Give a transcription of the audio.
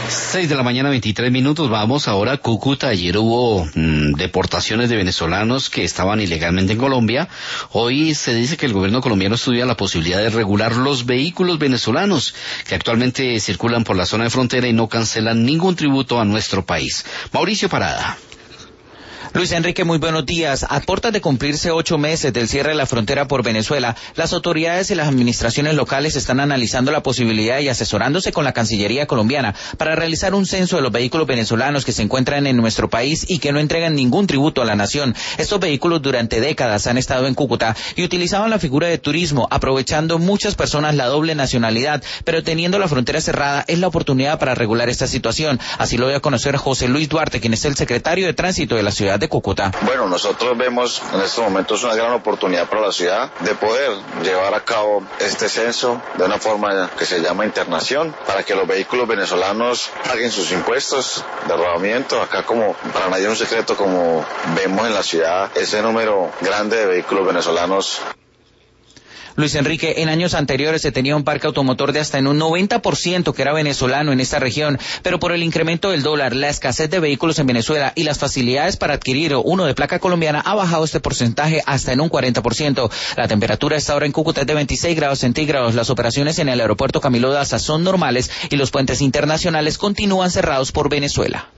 6 de la mañana, 23 minutos. Vamos ahora a Cúcuta. Ayer hubo deportaciones de venezolanos que estaban ilegalmente en Colombia. Hoy se dice que el gobierno colombiano estudia la posibilidad de regular los vehículos venezolanos que actualmente circulan por la zona de frontera y no cancelan ningún tributo a nuestro país. Mauricio Parada. Luis Enrique, muy buenos días. A puertas de cumplirse 8 meses del cierre de la frontera por Venezuela, las autoridades y las administraciones locales están analizando la posibilidad y asesorándose con la Cancillería colombiana para realizar un censo de los vehículos venezolanos que se encuentran en nuestro país y que no entregan ningún tributo a la nación. Estos vehículos durante décadas han estado en Cúcuta y utilizaban la figura de turismo, aprovechando muchas personas la doble nacionalidad, pero teniendo la frontera cerrada es la oportunidad para regular esta situación. Así lo dio a conocer José Luis Duarte, quien es el secretario de Tránsito de la ciudad de Cúcuta. Bueno, nosotros vemos en estos momentos una gran oportunidad para la ciudad de poder llevar a cabo este censo de una forma que se llama internación, para que los vehículos venezolanos paguen sus impuestos de rodamiento. Acá, como para nadie es un secreto, como vemos en la ciudad ese número grande de vehículos venezolanos. Luis Enrique, en años anteriores se tenía un parque automotor de hasta en un 90% que era venezolano en esta región, pero por el incremento del dólar, la escasez de vehículos en Venezuela y las facilidades para adquirir uno de placa colombiana ha bajado este porcentaje hasta en un 40%. La temperatura a esta hora en Cúcuta es de 26 grados centígrados. Las operaciones en el aeropuerto Camilo Daza son normales y los puentes internacionales continúan cerrados por Venezuela.